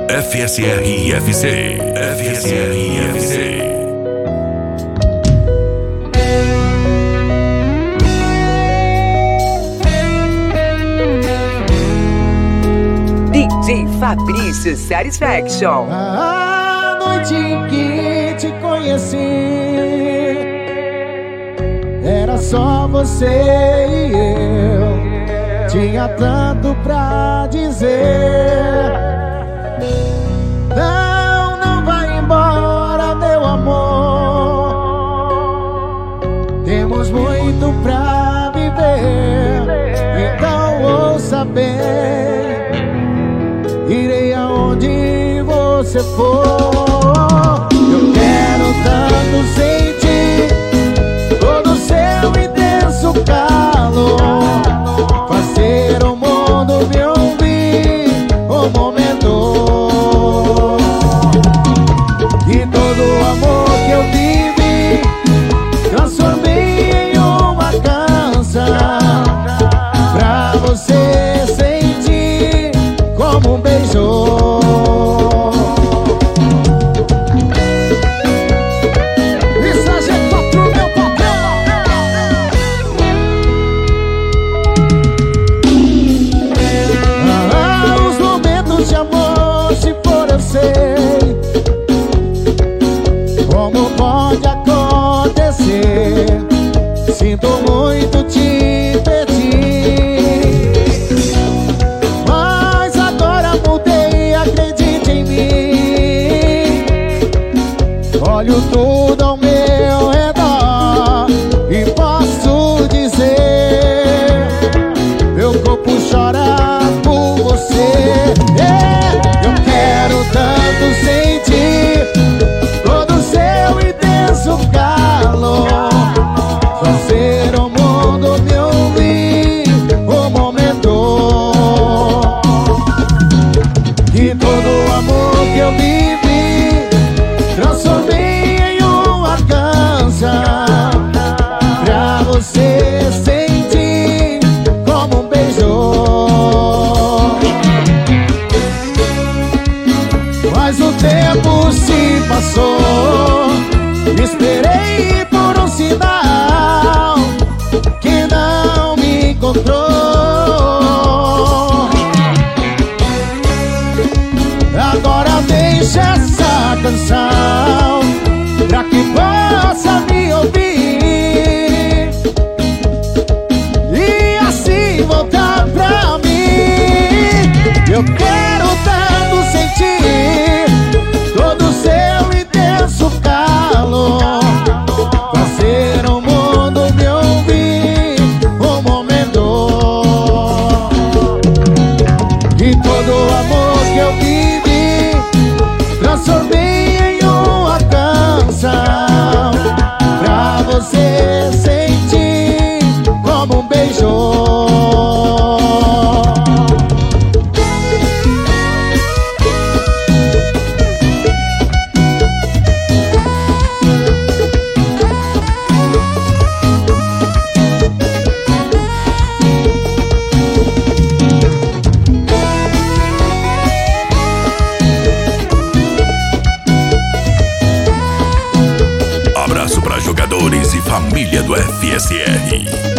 FSR-IFC. FSR-IFC. DJ Fabrício Satisfaction. A noite em que te conheci, era só você e eu. Tinha tanto pra dizer. Não, não vai embora, meu amor. Temos muito pra viver. Então ouça bem, irei aonde você for. Eu quero tanto sentir todo o seu intenso calor, fazer o mundo me ouvir um momento. E todo o amor que eu vivi transformei em uma canção pra você sentir como um beijo. Como pode acontecer? Sinto muito te pedir, mas agora mudei, acredite em mim. Olho tudo ao meu redor e posso dizer, meu corpo chora por você. Eu quero tanto sentir todo o seu intenso calor, fazer o mundo me ouvir um momento. E todo o amor que eu vivi transformei em uma canção pra você sentir como um beijo. Mas o tempo se passou, esperei por um sinal que não me encontrou. Agora deixa essa canção pra que possa me ouvir e assim voltar pra mim. Eu quero tanto sentir todo o seu intenso calor, fazer o mundo me ouvir um momento. E todo o amor que eu vivi transformei em uma canção pra você sentir como um beijo. Abraço para jogadores e família do FSR.